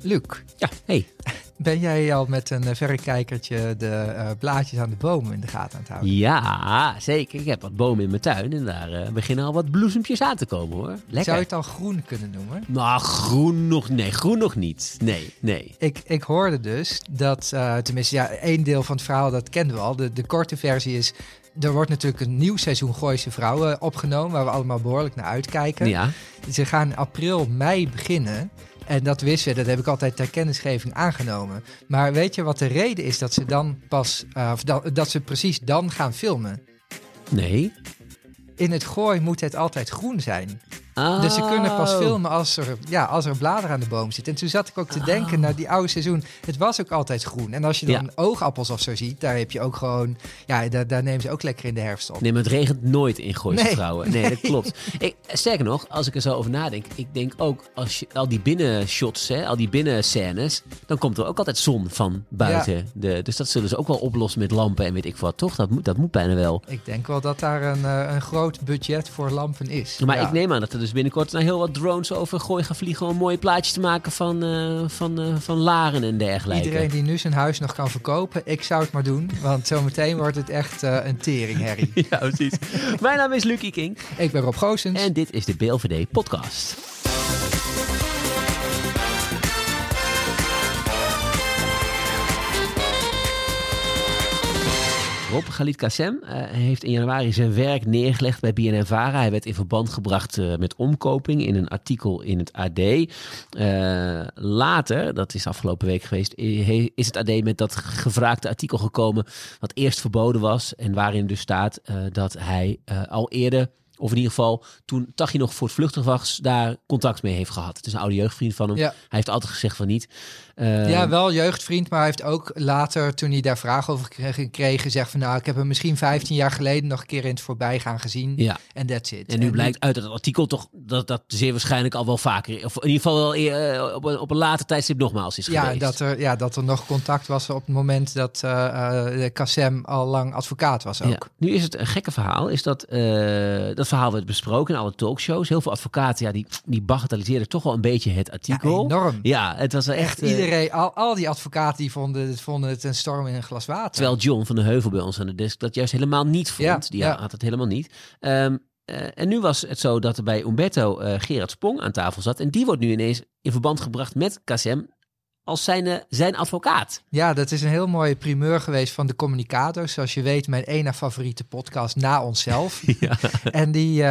Luc. Ja, hey. Ben jij al met een verrekijkertje de blaadjes aan de bomen in de gaten aan het houden? Ja, zeker. Ik heb wat bomen in mijn tuin en daar beginnen al wat bloesempjes aan te komen, hoor. Lekker. Zou je het al groen kunnen noemen? Nou, groen nog niet. Nee. Ik hoorde dus dat, tenminste, één deel van het verhaal, dat kenden we al. De korte versie is, er wordt natuurlijk een nieuw seizoen Gooise Vrouwen opgenomen, waar we allemaal behoorlijk naar uitkijken. Ja. Ze gaan april, mei beginnen. En dat wisten we, dat heb ik altijd ter kennisgeving aangenomen. Maar weet je wat de reden is dat ze dan pas, dat ze precies dan gaan filmen? Nee. In het Gooi moet het altijd groen zijn. Oh. Dus ze kunnen pas filmen als er bladeren aan de boom zitten. En toen zat ik ook te denken naar die oude seizoen. Het was ook altijd groen. En als je dan oogappels of zo ziet, daar heb je ook gewoon... Ja, daar nemen ze ook lekker in de herfst op. Nee, maar het regent nooit in Gooise Vrouwen. Nee, dat klopt. Sterker nog, als ik er zo over nadenk, ik denk ook, als je al die binnenshots, al die binnenscènes, dan komt er ook altijd zon van buiten. Ja. Dus dat zullen ze ook wel oplossen met lampen en weet ik wat, toch? Dat moet bijna wel. Ik denk wel dat daar een groot budget voor lampen is. Maar ik neem aan dat er dus binnenkort naar heel wat drones over Gooi gaan vliegen om mooie plaatjes te maken van Laren en dergelijke. Iedereen die nu zijn huis nog kan verkopen, ik zou het maar doen. Want zometeen wordt het echt een teringherrie. Ja, precies. Mijn naam is Lucie King. Ik ben Rob Goossens. En dit is de BLVD podcast. Rob Khalid Kassem heeft in januari zijn werk neergelegd bij BNNVARA. Hij werd in verband gebracht met omkoping in een artikel in het AD. Later, dat is afgelopen week geweest, is het AD met dat gevraagde artikel gekomen wat eerst verboden was. En waarin dus staat dat hij al eerder, of in ieder geval toen Tachi nog voortvluchtig was, daar contact mee heeft gehad. Het is een oude jeugdvriend van hem. Ja. Hij heeft altijd gezegd van niet. Ja, wel jeugdvriend, maar hij heeft ook later, toen hij daar vragen over kreeg, gezegd van nou, ik heb hem misschien 15 jaar geleden nog een keer in het voorbijgaan gezien. Ja. En that's it. En nu blijkt uit het artikel toch dat zeer waarschijnlijk al wel vaker, of in ieder geval wel op een later tijdstip nogmaals is geweest. Dat er nog contact was op het moment dat Kassem al lang advocaat was ook. Ja. Nu is het een gekke verhaal, is dat verhaal werd besproken in alle talkshows. Heel veel advocaten, die bagatelliseerden toch wel een beetje het artikel. Ja, enorm. Ja, het was echt iedereen, al die advocaten die vonden het een storm in een glas water. Terwijl John van de Heuvel bij ons aan de desk dat juist helemaal niet vond. Die had het helemaal niet. En nu was het zo dat er bij Umberto Gerard Spong aan tafel zat. En die wordt nu ineens in verband gebracht met Kassem als zijn advocaat. Ja, dat is een heel mooie primeur geweest van de Communicators. Zoals je weet, mijn ene favoriete podcast na onszelf. Ja. En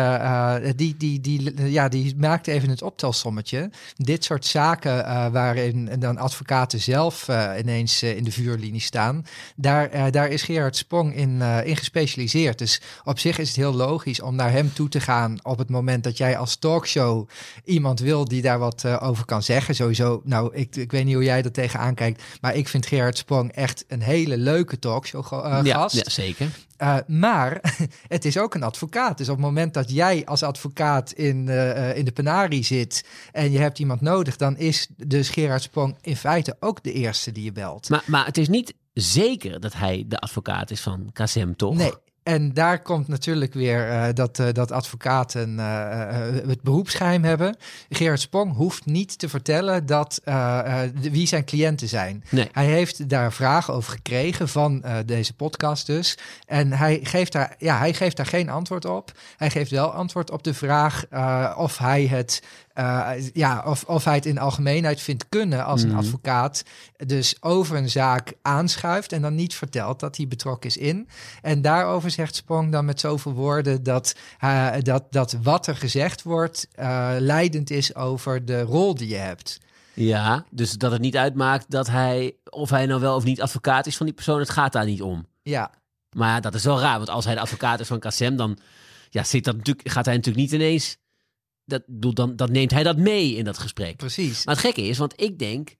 die maakte even het optelsommetje. Dit soort zaken waarin dan advocaten zelf ineens in de vuurlinie staan. Daar is Gerard Spong in gespecialiseerd. Dus op zich is het heel logisch om naar hem toe te gaan op het moment dat jij als talkshow iemand wil die daar wat over kan zeggen. Sowieso, nou, ik weet niet hoe jij er tegenaan kijkt, maar ik vind Gerard Spong echt een hele leuke talkshow gast. Ja, zeker. Maar het is ook een advocaat. Dus op het moment dat jij als advocaat in de penarie zit en je hebt iemand nodig, dan is dus Gerard Spong in feite ook de eerste die je belt. Maar het is niet zeker dat hij de advocaat is van Kassem, toch? Nee. En daar komt natuurlijk weer dat advocaten het beroepsgeheim hebben. Gerard Spong hoeft niet te vertellen wie zijn cliënten zijn. Nee. Hij heeft daar vragen over gekregen van deze podcast dus. En hij geeft daar geen antwoord op. Hij geeft wel antwoord op de vraag of hij het... of hij het in algemeenheid vindt kunnen als een advocaat dus over een zaak aanschuift en dan niet vertelt dat hij betrokken is in. En daarover zegt Spong dan met zoveel woorden dat wat er gezegd wordt leidend is over de rol die je hebt. Ja, dus dat het niet uitmaakt of hij nou wel of niet advocaat is van die persoon, het gaat daar niet om. Ja. Maar ja, dat is wel raar, want als hij de advocaat is van Kassem, dan gaat hij natuurlijk niet ineens... Dan neemt hij dat mee in dat gesprek. Precies. Maar het gekke is, want ik denk...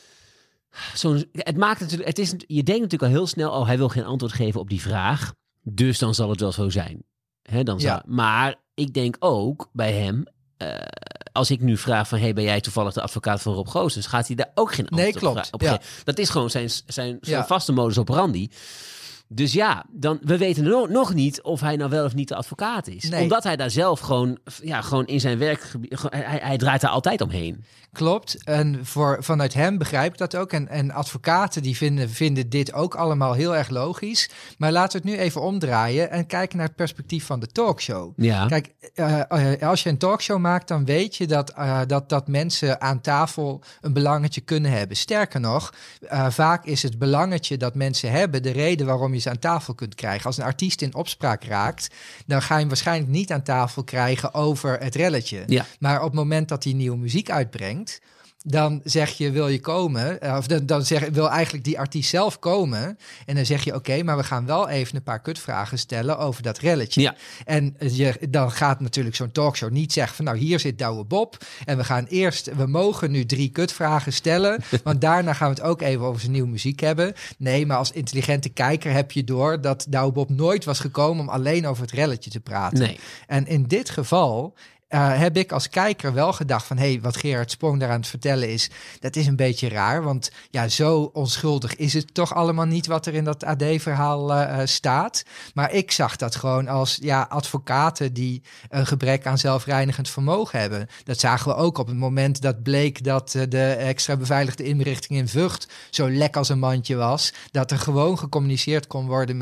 je denkt natuurlijk al heel snel... hij wil geen antwoord geven op die vraag. Dus dan zal het wel zo zijn. Maar ik denk ook bij hem... als ik nu vraag van... ben jij toevallig de advocaat van Rob Goossens? Gaat hij daar ook geen antwoord op geven? Dat is gewoon zijn vaste modus operandi. Dus ja, we weten nog niet of hij nou wel of niet de advocaat is. Nee. Omdat hij daar zelf gewoon in zijn werkgebied... Hij draait daar altijd omheen. Klopt. En vanuit hem begrijp ik dat ook. En advocaten die vinden dit ook allemaal heel erg logisch. Maar laten we het nu even omdraaien en kijken naar het perspectief van de talkshow. Ja. Kijk, als je een talkshow maakt, dan weet je dat mensen aan tafel een belangetje kunnen hebben. Sterker nog, vaak is het belangetje dat mensen hebben de reden waarom je ze aan tafel kunt krijgen. Als een artiest in opspraak raakt, dan ga je hem waarschijnlijk niet aan tafel krijgen over het relletje. Ja. Maar op het moment dat hij nieuwe muziek uitbrengt, dan zeg je, wil je komen? Of wil eigenlijk die artiest zelf komen. En dan zeg je, oké, maar we gaan wel even een paar kutvragen stellen over dat relletje. Ja. En dan gaat natuurlijk zo'n talkshow niet zeggen van, nou, hier zit Douwe Bob. En we mogen nu 3 kutvragen stellen. Want daarna gaan we het ook even over zijn nieuwe muziek hebben. Nee, maar als intelligente kijker heb je door dat Douwe Bob nooit was gekomen om alleen over het relletje te praten. Nee. En in dit geval heb ik als kijker wel gedacht van, wat Gerard Spong daar aan het vertellen is, dat is een beetje raar, want ja, zo onschuldig is het toch allemaal niet wat er in dat AD-verhaal staat. Maar ik zag dat gewoon als advocaten die een gebrek aan zelfreinigend vermogen hebben. Dat zagen we ook op het moment dat bleek dat de extra beveiligde inrichting in Vught zo lek als een mandje was, dat er gewoon gecommuniceerd kon worden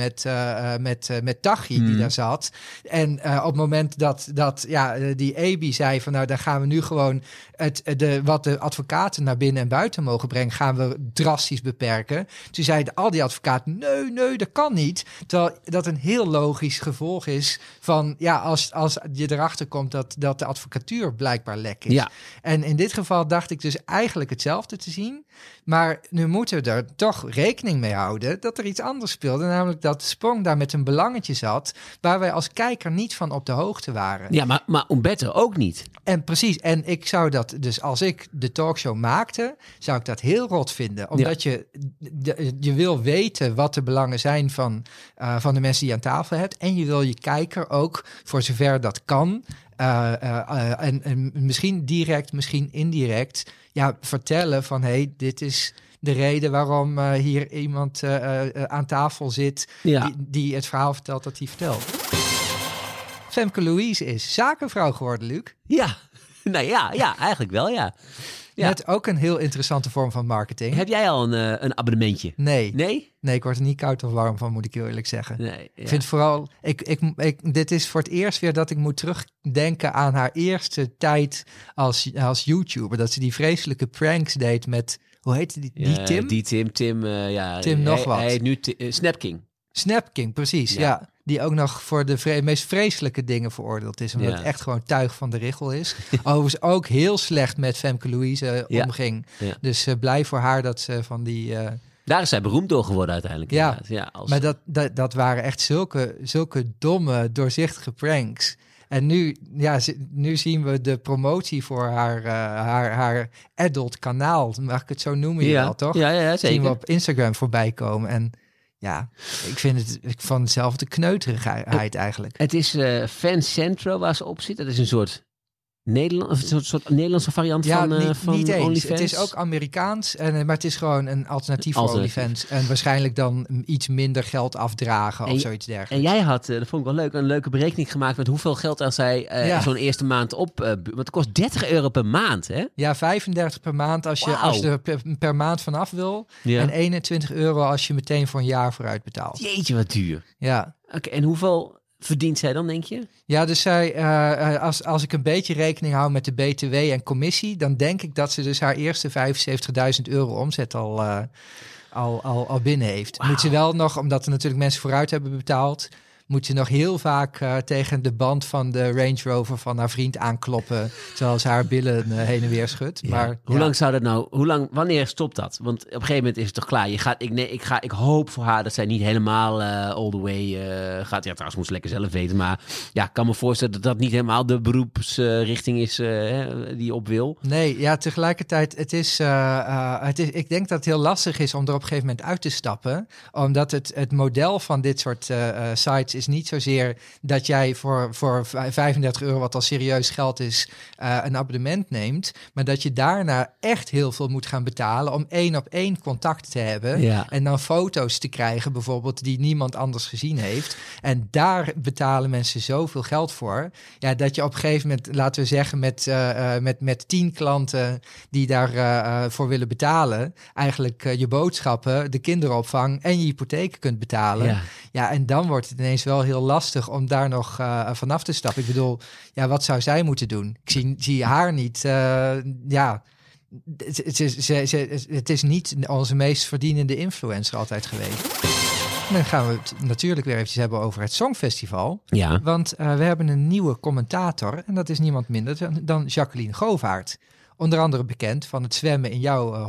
met Taghi die daar zat. En op het moment dat die EBI zei van, nou, dan gaan we nu gewoon wat de advocaten naar binnen en buiten mogen brengen, gaan we drastisch beperken. Toen zeiden al die advocaten, nee, dat kan niet. Terwijl dat een heel logisch gevolg is van, als je erachter komt dat de advocatuur blijkbaar lek is. Ja. En in dit geval dacht ik dus eigenlijk hetzelfde te zien. Maar nu moeten we er toch rekening mee houden dat er iets anders speelde. Namelijk dat Spong daar met een belangetje zat waar wij als kijker niet van op de hoogte waren. Ja, maar Umberto ook niet. En precies. En ik zou dat dus, als ik de talkshow maakte, zou ik dat heel rot vinden. Omdat je wil weten wat de belangen zijn van de mensen die je aan tafel hebt. En je wil je kijker ook, voor zover dat kan, en misschien direct, misschien indirect, vertellen van, dit is de reden waarom hier iemand aan tafel zit die het verhaal vertelt dat hij vertelt. Femke Louise is zakenvrouw geworden, Luc. Ja, nou ja, eigenlijk wel, ja. Met ook een heel interessante vorm van marketing. Heb jij al een abonnementje? Nee? Nee, ik word er niet koud of warm van, moet ik heel eerlijk zeggen. Nee, Ik vind vooral, dit is voor het eerst weer dat ik moet terugdenken aan haar eerste tijd als YouTuber. Dat ze die vreselijke pranks deed met, hoe heette die Tim? Die Tim, Tim nog wat. Hij heet nu Snapking. Snapking, precies, ja. Die ook nog voor de meest vreselijke dingen veroordeeld is. Omdat het echt gewoon tuig van de richel is. Overigens ook heel slecht met Femke Louise omging. Ja. Dus blij voor haar dat ze van die... Daar is zij beroemd door geworden uiteindelijk. Ja, maar dat waren echt zulke domme, doorzichtige pranks. En nu zien we de promotie voor haar adult kanaal. Mag ik het zo noemen? Wel, toch? Ja, zeker. Zien we op Instagram voorbij komen. En ja, ik vond hetzelfde kneuterigheid eigenlijk. Het is Fancentro waar ze op zit. Dat is een soort soort Nederlandse variant van niet eens. OnlyFans. Het is ook Amerikaans, maar het is gewoon een alternatief voor OnlyFans. En waarschijnlijk dan iets minder geld afdragen of zoiets dergelijks. En jij had, dat vond ik wel leuk, een leuke berekening gemaakt met hoeveel geld als zij zo'n eerste maand op... want het kost €30 per maand, hè? Ja, 35 per maand als je er per maand vanaf wil. Ja. En €21 als je meteen voor een jaar vooruit betaalt. Jeetje, wat duur. Ja. Oké, en hoeveel verdient zij dan, denk je? Ja, dus zij, als ik een beetje rekening hou met de BTW en commissie, dan denk ik dat ze dus haar eerste €75.000 omzet al binnen heeft. Wow. Moet ze wel nog, omdat er natuurlijk mensen vooruit hebben betaald, moet je nog heel vaak tegen de band van de Range Rover van haar vriend aankloppen, terwijl ze haar billen heen en weer schudt. Ja. Maar hoe lang zou dat nou? Wanneer stopt dat? Want op een gegeven moment is het toch klaar. Ik hoop voor haar dat zij niet helemaal all the way gaat. Ja, trouwens moet ze lekker zelf weten, maar ja, ik kan me voorstellen dat dat niet helemaal de beroepsrichting is die je op wil. Nee, ja, tegelijkertijd het is. Ik denk dat het heel lastig is om er op een gegeven moment uit te stappen, omdat het model van dit soort sites is niet zozeer dat jij voor €35, wat al serieus geld is, een abonnement neemt, maar dat je daarna echt heel veel moet gaan betalen om 1-op-1 contact te hebben. Ja. En dan foto's te krijgen bijvoorbeeld die niemand anders gezien heeft. En daar betalen mensen zoveel geld voor. Ja, dat je op een gegeven moment, laten we zeggen, met 10 klanten die daar voor willen betalen, eigenlijk je boodschappen, de kinderopvang en je hypotheek kunt betalen. Ja, en dan wordt het ineens wel heel lastig om daar nog vanaf te stappen. Ik bedoel, ja, wat zou zij moeten doen? Ik zie haar niet. Het is niet onze meest verdienende influencer altijd geweest. En dan gaan we het natuurlijk weer eventjes hebben over het Songfestival. Ja. Want we hebben een nieuwe commentator. En dat is niemand minder dan Jacqueline Govaert. Onder andere bekend van het zwemmen in jouw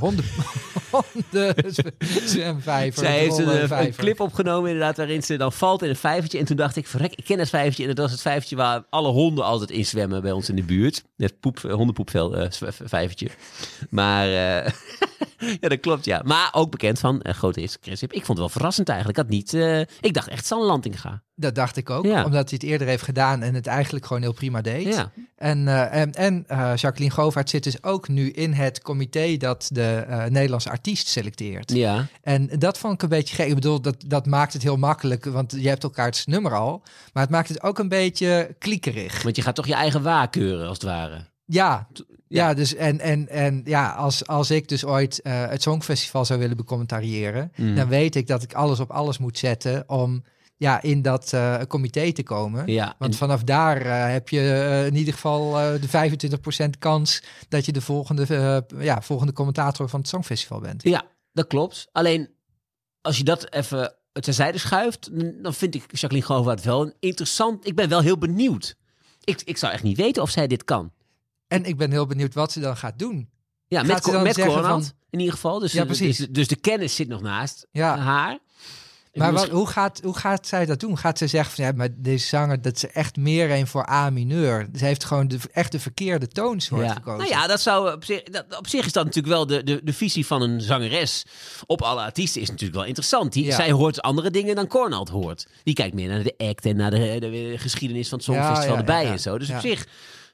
zwemvijver. Zij heeft een clip opgenomen inderdaad waarin ze dan valt in een vijvertje. En toen dacht ik, verrek, ik ken het vijvertje. En dat was het vijvertje waar alle honden altijd in zwemmen bij ons in de buurt. Het hondenpoepvijvertje. Maar ja, dat klopt, ja. Maar ook bekend van grote Chris. Ik vond het wel verrassend eigenlijk. Ik dacht echt Sanne Lantinga. Dat dacht ik ook, omdat hij het eerder heeft gedaan en het eigenlijk gewoon heel prima deed. Ja. En Jacqueline Govaert zit dus ook nu in het comité dat de Nederlandse artiest selecteert. Ja. En dat vond ik een beetje gek. Ik bedoel, dat maakt het heel makkelijk, want je hebt elkaars nummer al. Maar het maakt het ook een beetje kliekerig. Want je gaat toch je eigen waarkeuren, als het ware. Ja, dus en als ik dus ooit het Songfestival zou willen becommentariëren, dan weet ik dat ik alles op alles moet zetten om in dat comité te komen. Ja, want vanaf daar heb je in ieder geval de 25% kans dat je de volgende commentator van het Songfestival bent. Ja, dat klopt. Alleen, als je dat even terzijde schuift, dan vind ik Jacqueline Govaert wel een interessant. Ik ben wel heel benieuwd. Ik zou echt niet weten of zij dit kan. En ik ben heel benieuwd wat ze dan gaat doen. Ja, met Cornald in ieder geval. Dus, ja, precies. Dus de kennis zit nog naast haar. Maar hoe gaat zij dat doen? Gaat ze zeggen van, maar deze zanger, dat is echt meer een voor A mineur. Ze heeft gewoon echt de verkeerde toonsoort gekozen. Nou ja, dat zou op zich is dat natuurlijk wel de visie van een zangeres op alle artiesten is natuurlijk wel interessant. Zij hoort andere dingen dan Cornald hoort. Die kijkt meer naar de act en naar de geschiedenis van het Songfestival erbij en zo. Dus op zich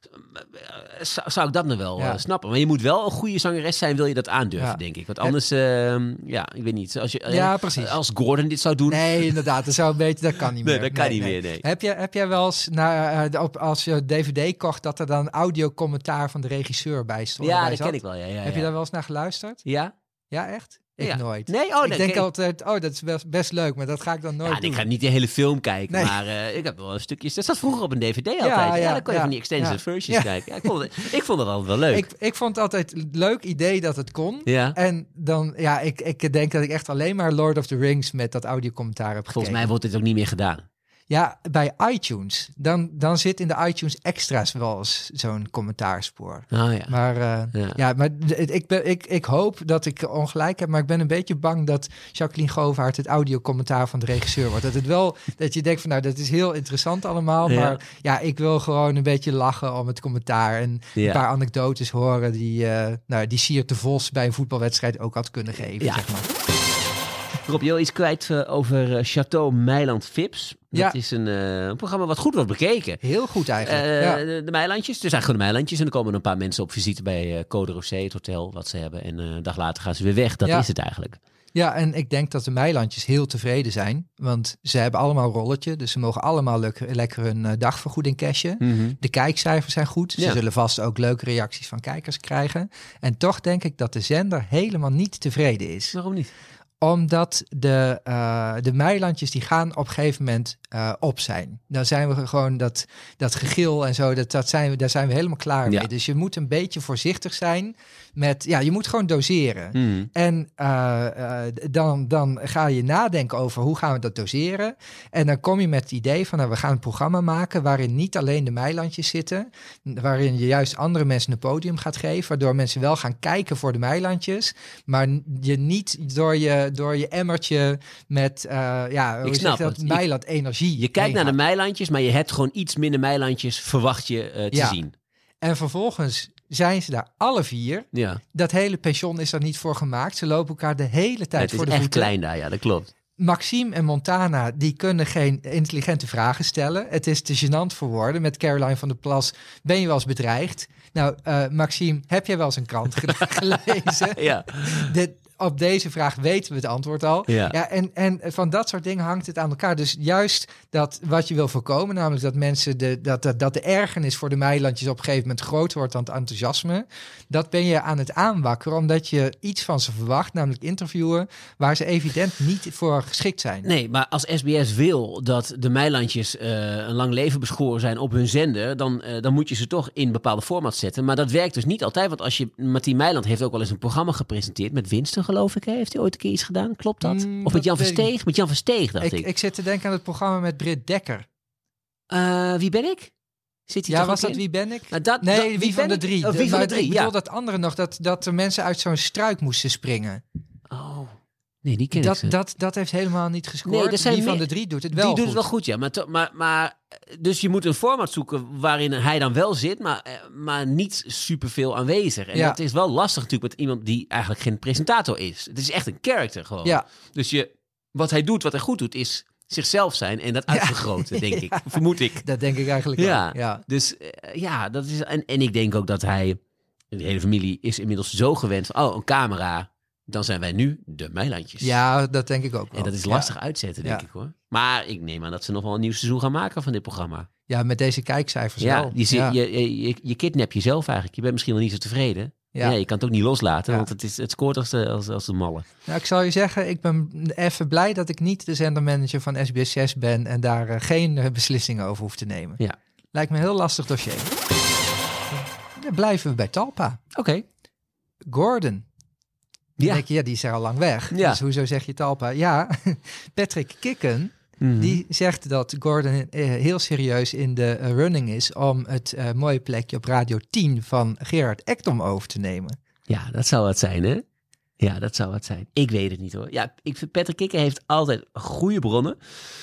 zou ik dat nog wel snappen. Maar je moet wel een goede zangeres zijn, wil je dat aandurven, denk ik. Want anders, ik weet niet. Als Gordon dit zou doen. Nee, inderdaad, dat kan niet meer. Nee, dat kan niet meer, nee. Heb jij wel eens, als je DVD kocht, dat er dan audiocommentaar van de regisseur bij stond? Ja, dat ken ik wel, Heb je daar wel eens naar geluisterd? Ja. Ja, echt? Ik nooit. Nee? Ik denk altijd, dat is best leuk, maar dat ga ik dan nooit doen. Ik ga niet de hele film kijken, maar ik heb wel een stukjes. Dat zat vroeger op een DVD altijd. Dan kon je van die extended versions kijken. Ja, ik vond het altijd wel leuk. Ik vond het altijd een leuk idee dat het kon. Ja. En dan, ik denk dat ik echt alleen maar Lord of the Rings met dat audiocommentaar heb gekeken. Volgens mij wordt dit ook niet meer gedaan. Ja, bij iTunes. Dan zit in de iTunes extra's wel eens zo'n commentaarspoor. Oh, ja. Maar ik hoop dat ik ongelijk heb, maar ik ben een beetje bang dat Jacqueline Govaert het audiocommentaar van de regisseur wordt. Dat je denkt van, dat is heel interessant allemaal, maar ik wil gewoon een beetje lachen om het commentaar en een paar anekdotes horen die Siert de Vos bij een voetbalwedstrijd ook had kunnen geven, zeg maar. Rob, je wil iets kwijt over Château Meiland Vips. Dat is een programma wat goed wordt bekeken. Heel goed eigenlijk. De Meilandjes. Dus eigenlijk gewoon de Meilandjes. En dan komen er een paar mensen op visite bij Code Rosé, het hotel wat ze hebben. En een dag later gaan ze weer weg. Dat is het eigenlijk. Ja, en ik denk dat de Meilandjes heel tevreden zijn. Want ze hebben allemaal een rolletje. Dus ze mogen allemaal lekker hun dagvergoeding cashen. Mm-hmm. De kijkcijfers zijn goed. Ze zullen vast ook leuke reacties van kijkers krijgen. En toch denk ik dat de zender helemaal niet tevreden is. Waarom niet? Omdat de Meilandjes die gaan op een gegeven moment op zijn. Dan zijn we gewoon dat gegil en zo, daar zijn we helemaal klaar mee. Dus je moet een beetje voorzichtig zijn met, je moet gewoon doseren. Mm. En dan ga je nadenken over hoe gaan we dat doseren. En dan kom je met het idee van, we gaan een programma maken waarin niet alleen de Meilandjes zitten, waarin je juist andere mensen een podium gaat geven, waardoor mensen wel gaan kijken voor de Meilandjes, maar je niet door je emmertje met Meiland energie. Je kijkt naar de Meilandjes, maar je hebt gewoon iets minder Meilandjes, verwacht je te zien. En vervolgens zijn ze daar alle 4. Ja. Dat hele pension is er niet voor gemaakt. Ze lopen elkaar de hele tijd voor de voeten. Het is echt klein daar, ja, dat klopt. Maxime en Montana, die kunnen geen intelligente vragen stellen. Het is te gênant voor woorden. Met Caroline van der Plas ben je wel eens bedreigd. Nou, Maxime, heb jij wel eens een krant gelezen? Ja. Op deze vraag weten we het antwoord al. Ja, en van dat soort dingen hangt het aan elkaar. Dus juist dat wat je wil voorkomen, namelijk dat mensen dat de ergernis voor de meilandjes op een gegeven moment groter wordt dan het enthousiasme, dat ben je aan het aanwakkeren, omdat je iets van ze verwacht, namelijk interviewen, waar ze evident niet voor geschikt zijn. Nee, maar als SBS wil dat de meilandjes een lang leven beschoren zijn op hun zender, dan moet je ze toch in bepaalde formats zetten. Maar dat werkt dus niet altijd, want als je Martien Meiland heeft ook wel eens een programma gepresenteerd met winsten, geloof ik. Hè? Heeft hij ooit een keer iets gedaan? Klopt dat? Of met Jan Versteeg? Met Jan Versteeg, dacht ik. Ik zit te denken aan het programma met Britt Dekker. Wie ben ik? Zit hij was dat Wie ben ik? Wie van de drie. Wie van de drie, ik bedoel dat andere nog, dat er mensen uit zo'n struik moesten springen. Oh, nee, die ken ik. Dat heeft helemaal niet gescoord. Nee, Wie van de drie doet het wel goed. Die doet het wel goed, ja. Maar dus je moet een format zoeken waarin hij dan wel zit, maar niet superveel aanwezig. En dat is wel lastig natuurlijk met iemand die eigenlijk geen presentator is. Het is echt een character gewoon. Ja. Dus wat hij doet, wat hij goed doet, is zichzelf zijn en dat uitvergroten, denk ik. Vermoed ik. Dat denk ik eigenlijk ook. Ja. Dus dat is... En ik denk ook dat hij... De hele familie is inmiddels zo gewend van, een camera, dan zijn wij nu de meilandjes. Ja, dat denk ik ook wel. En dat is lastig uitzetten, denk ik hoor. Maar ik neem aan dat ze nog wel een nieuw seizoen gaan maken van dit programma. Ja, met deze kijkcijfers wel. Je kidnap jezelf eigenlijk. Je bent misschien wel niet zo tevreden. Ja, je kan het ook niet loslaten, want het scoort als de malle. Nou, ik zal je zeggen, ik ben even blij dat ik niet de zendermanager van SBS6 ben en daar geen beslissingen over hoef te nemen. Ja. Lijkt me een heel lastig dossier. Dan blijven we bij Talpa. Oké. Gordon. Ja. Denk je, die is er al lang weg. Ja. Dus hoezo zeg je Talpa? Ja, Patrick Kikken, die zegt dat Gordon heel serieus in de running is om het mooie plekje op Radio 10 van Gerard Ekdom over te nemen. Ja, dat zou het zijn, hè? Ja, dat zou het zijn. Ik weet het niet, hoor. Ja, ik vind Patrick Kikken heeft altijd goede bronnen.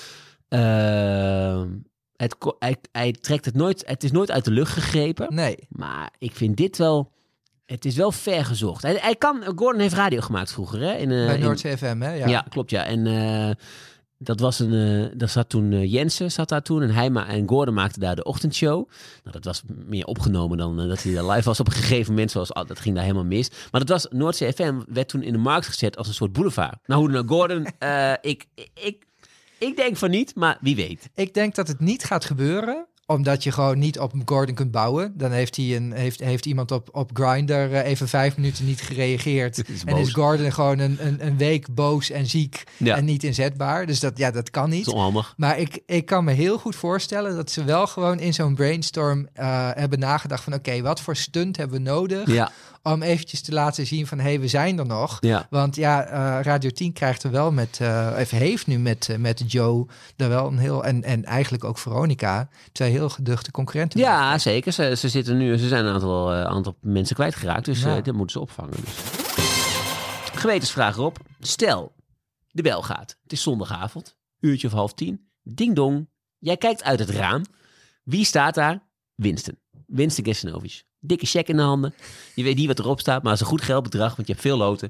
Hij trekt het nooit... Het is nooit uit de lucht gegrepen. Nee. Maar ik vind dit wel... Het is wel ver gezocht. Gordon heeft radio gemaakt vroeger, hè? Bij Noordzee FM, hè? Ja, klopt, ja. En dat was daar zat toen Jensen zat daar toen. En hij en Gordon maakten daar de ochtendshow. Nou, dat was meer opgenomen dan dat hij daar live was op een gegeven moment. Dat ging daar helemaal mis. Maar dat was Noordzee FM werd toen in de markt gezet als een soort boulevard. Nou, hoe dan Gordon... Ik denk van niet, maar wie weet. Ik denk dat het niet gaat gebeuren, omdat je gewoon niet op Gordon kunt bouwen. Dan heeft iemand op Grindr even 5 minuten niet gereageerd. Is Gordon gewoon een week boos en ziek en niet inzetbaar. Dus dat kan niet. Dat is onhandig. Maar ik kan me heel goed voorstellen dat ze wel gewoon in zo'n brainstorm hebben nagedacht van oké, wat voor stunt hebben we nodig om eventjes te laten zien van we zijn er nog. Ja. Want Radio 10 krijgt er wel heeft nu met Joe er wel een heel en eigenlijk ook Veronica 2 heel geduchte concurrenten. Ja, zeker. Ze zijn een aantal mensen kwijtgeraakt, dus dat moeten ze opvangen. Dus. Gewetensvraag erop. Stel, de bel gaat. Het is zondagavond, 9:30. Ding dong. Jij kijkt uit het raam. Wie staat daar? Winston Gerstenovic. Dikke check in de handen. Je weet niet wat erop staat, maar het is een goed geldbedrag, want je hebt veel loten.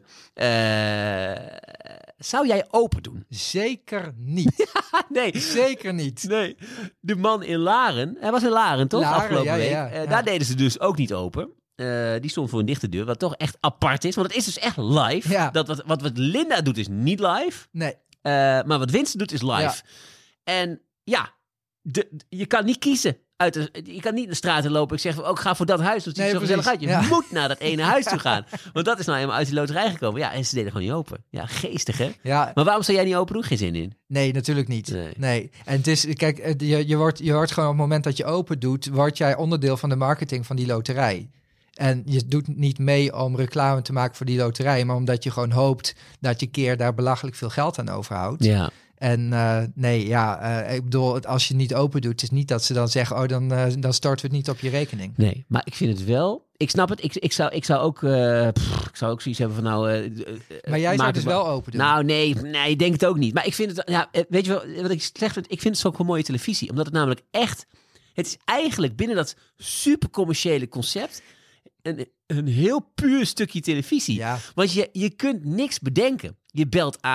Zou jij open doen? Zeker niet. Nee. Zeker niet. Nee. De man in Laren, hij was in Laren toch? Afgelopen week. Ja. Daar deden ze dus ook niet open. Die stond voor een dichte deur, wat toch echt apart is. Want het is dus echt live. Ja. Wat Linda doet is niet live. Nee. Maar wat Winston doet is live. Ja. En je kan niet kiezen. Je kan niet de straat in lopen. Ik zeg, ik ga voor dat huis. Dat ziet zo gezellig uit. Je moet naar dat ene huis toe gaan. Want dat is nou helemaal uit die loterij gekomen. Ja, en ze deden gewoon niet open. Ja, geestig hè? Ja. Maar waarom zou jij niet open doen? Geen zin in? Nee, natuurlijk niet. Nee. En het is, kijk, je wordt gewoon op het moment dat je open doet, word jij onderdeel van de marketing van die loterij. En je doet niet mee om reclame te maken voor die loterij, maar omdat je gewoon hoopt dat je keer daar belachelijk veel geld aan overhoudt. Ja. En ik bedoel, als je niet open doet, het is niet dat ze dan zeggen, dan storten we het niet op je rekening. Nee, maar ik vind het wel. Ik snap het. Ik zou ook zoiets hebben van maar jij zou dus wel open doen? Nou, nee, ik denk het ook niet. Maar ik vind het, weet je wel, wat ik zeg, ik vind het ook wel mooie televisie, omdat het namelijk echt, het is eigenlijk binnen dat super commerciële concept een heel puur stukje televisie. Ja. Want je kunt niks bedenken. Je belt aan.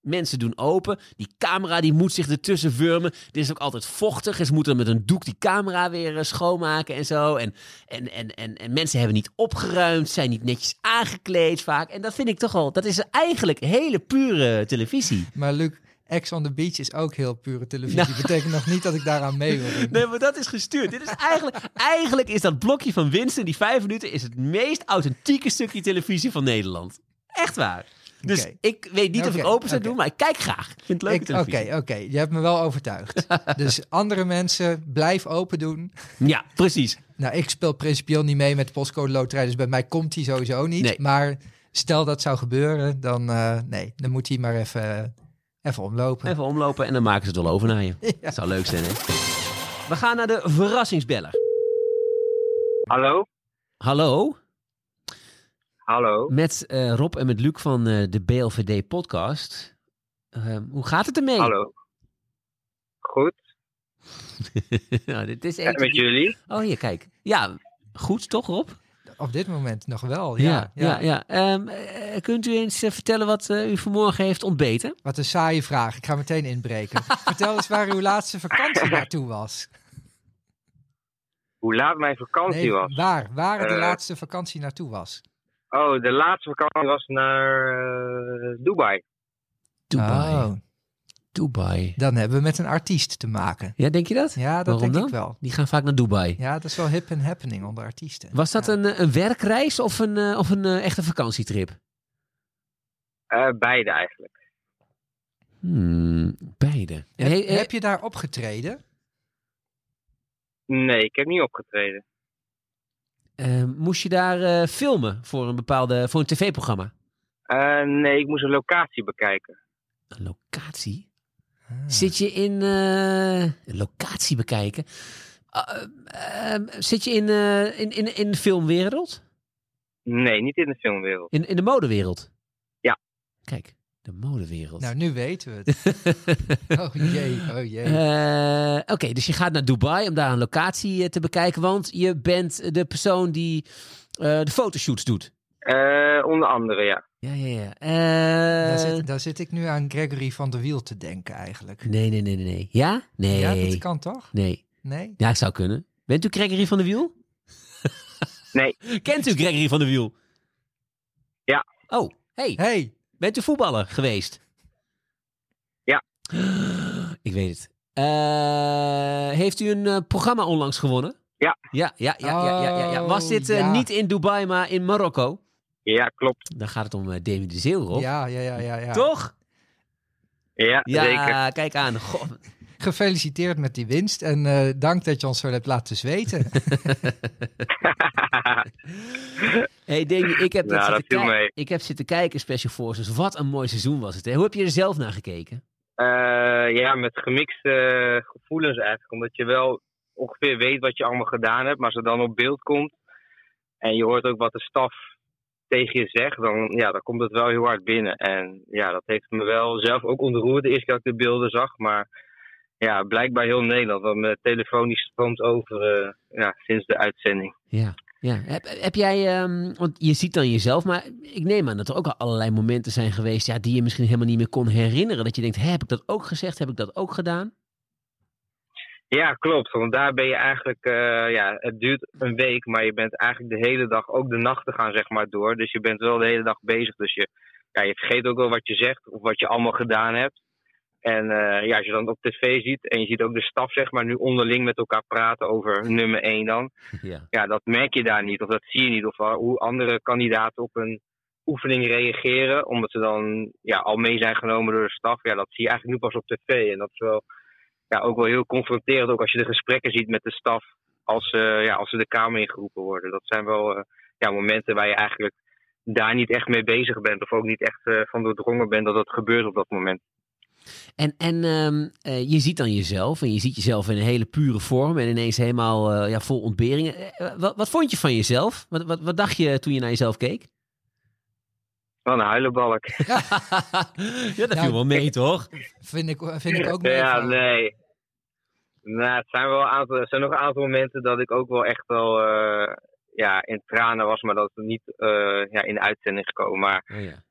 mensen doen open. Die camera die moet zich ertussen wurmen. Dit is ook altijd vochtig. En ze moeten met een doek die camera weer schoonmaken en zo. En mensen hebben niet opgeruimd, zijn niet netjes aangekleed vaak. En dat vind ik toch wel, dat is eigenlijk hele pure televisie. Maar Luc, Ex on the Beach is ook heel pure televisie. Dat betekent nog niet dat ik daaraan mee wil doen. Nee, maar dat is gestuurd. Dit is eigenlijk is dat blokje van Winston, die 5 minuten, is het meest authentieke stukje televisie van Nederland. Echt waar. Dus ik weet niet of ik open zou doen, maar ik kijk graag. Ik vind het leuke televisie. Oké. Je hebt me wel overtuigd. Dus andere mensen, blijf open doen. Ja, precies. Nou, ik speel principieel niet mee met de postcode loterij, dus bij mij komt hij sowieso niet. Nee. Maar stel dat zou gebeuren, dan moet hij maar even omlopen. Even omlopen en dan maken ze het wel over naar je. Ja. Dat zou leuk zijn, hè? We gaan naar de verrassingsbeller. Hallo? Hallo? Hallo. Met Rob en met Luc van de BLVD-podcast. Hoe gaat het ermee? Hallo. Goed. Nou, dit is echt... met jullie? Oh, hier, kijk. Ja, goed toch, Rob? Op dit moment nog wel, ja. Kunt u eens vertellen wat u vanmorgen heeft ontbeten? Wat een saaie vraag. Ik ga meteen inbreken. Vertel eens waar uw laatste vakantie naartoe was. Hoe laat mijn vakantie was? Waar de laatste vakantie naartoe was? Oh, de laatste vakantie was naar Dubai. Dubai. Dan hebben we met een artiest te maken. Ja, denk je dat? Ja, dat Waarom denk dan? ik wel. Die gaan vaak naar Dubai. Ja, dat is wel hip en happening onder artiesten. Was dat een werkreis of een echte vakantietrip? Beide eigenlijk. Beide. Heb je daar opgetreden? Nee, ik heb niet opgetreden. Moest je daar filmen voor een tv-programma? Nee, ik moest een locatie bekijken. Een locatie? Zit je in een locatie bekijken? Zit je in de filmwereld? Nee, niet in de filmwereld. In de modewereld? Ja. Kijk, de modewereld. Nou, nu weten we het. Oh jee. Oké, dus je gaat naar Dubai om daar een locatie te bekijken, want je bent de persoon die de fotoshoots doet. Onder andere, ja. Ja. Daar zit ik nu aan Gregory van der Wiel te denken eigenlijk. Nee. Ja? Nee. Ja, dat kan toch? Nee. Nee? Ja, het zou kunnen. Bent u Gregory van der Wiel? Nee. Kent u Gregory van der Wiel? Ja. Oh, hey. Bent u voetballer geweest? Ja. Ik weet het. Heeft u een programma onlangs gewonnen? Ja. Ja. Was dit niet in Dubai, maar in Marokko? Ja, klopt. Dan gaat het om Demi de Zeeuw, Rob. Ja. Toch? Ja, zeker. Ja, kijk aan. God. Gefeliciteerd met die winst en dank dat je ons zo hebt laten zweten. Hey Demi, ik heb zitten kijken, Special Forces. Wat een mooi seizoen was het. Hè? Hoe heb je er zelf naar gekeken? Met gemixte gevoelens eigenlijk. Omdat je wel ongeveer weet wat je allemaal gedaan hebt. Maar als het dan op beeld komt en je hoort ook wat de staf tegen je zegt, dan komt het wel heel hard binnen. En ja, dat heeft me wel zelf ook ontroerd de eerste keer dat ik de beelden zag. Maar ja, blijkbaar heel Nederland. Want mijn telefoon die stroomt over sinds de uitzending. Ja. Heb jij, want je ziet dan jezelf, maar ik neem aan dat er ook al allerlei momenten zijn geweest die je misschien helemaal niet meer kon herinneren. Dat je denkt, heb ik dat ook gezegd? Heb ik dat ook gedaan? Ja, klopt. Want daar ben je eigenlijk, het duurt een week, maar je bent eigenlijk de hele dag, ook de nachten gaan zeg maar door. Dus je bent wel de hele dag bezig. Dus je vergeet ook wel wat je zegt of wat je allemaal gedaan hebt. En als je dan op tv ziet en je ziet ook de staf zeg maar nu onderling met elkaar praten over nummer 1 dan. Ja, dat merk je daar niet of dat zie je niet. Of hoe andere kandidaten op een oefening reageren, omdat ze dan al mee zijn genomen door de staf. Ja, dat zie je eigenlijk nu pas op tv. En dat is wel ook wel heel confronterend, ook als je de gesprekken ziet met de staf als ze de kamer ingeroepen worden. Dat zijn wel momenten waar je eigenlijk daar niet echt mee bezig bent of ook niet echt van doordrongen bent dat het gebeurt op dat moment. En je ziet dan jezelf en je ziet jezelf in een hele pure vorm en ineens helemaal vol ontberingen. Wat vond je van jezelf? Wat dacht je toen je naar jezelf keek? Wat een huilenbalk. Ja, dat viel wel mee, toch? Vind ik ook mee. Ja, nee. Nou, er zijn nog een aantal momenten dat ik ook wel echt wel in tranen was, maar dat het niet in de uitzending gekomen. Maar